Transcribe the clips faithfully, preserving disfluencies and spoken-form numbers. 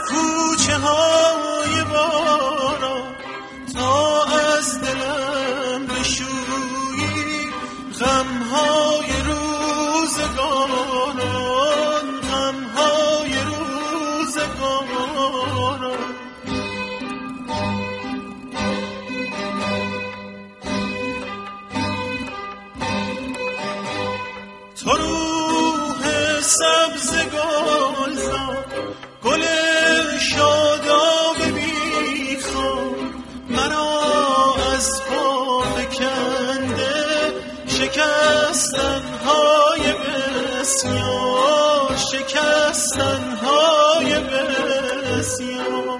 کوچه های باران تا از دلم بشویی غم های روزگاران، غم های روزگاران. تو روح سبز گلزار، گل شاداب بیخوان، مرا از پا فکنده شکستن‌های بسیار، شکستن‌های بسیار.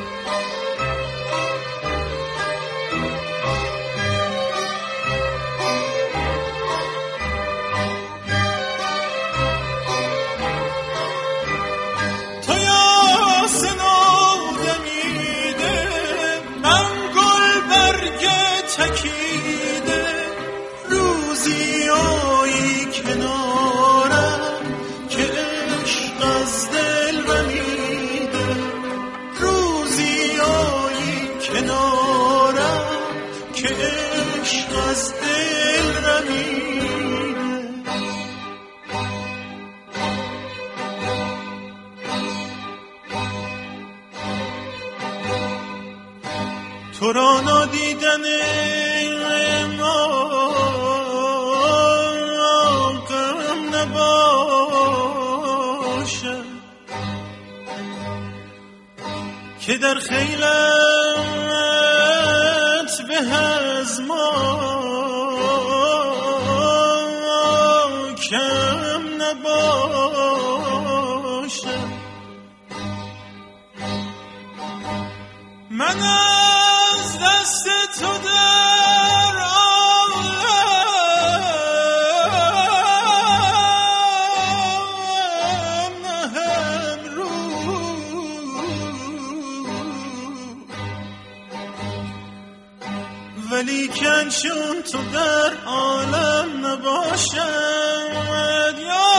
تکیده روزی آیی کنارم که عشق از دل رمیده، روزی آیی کنارم که عشق از دل رمیده. تو را نادیدن که در خیلت به از ما کم نباشه. من از دست تو در عالم نهم رو، ولیکن چون تو در عالم نباشد یا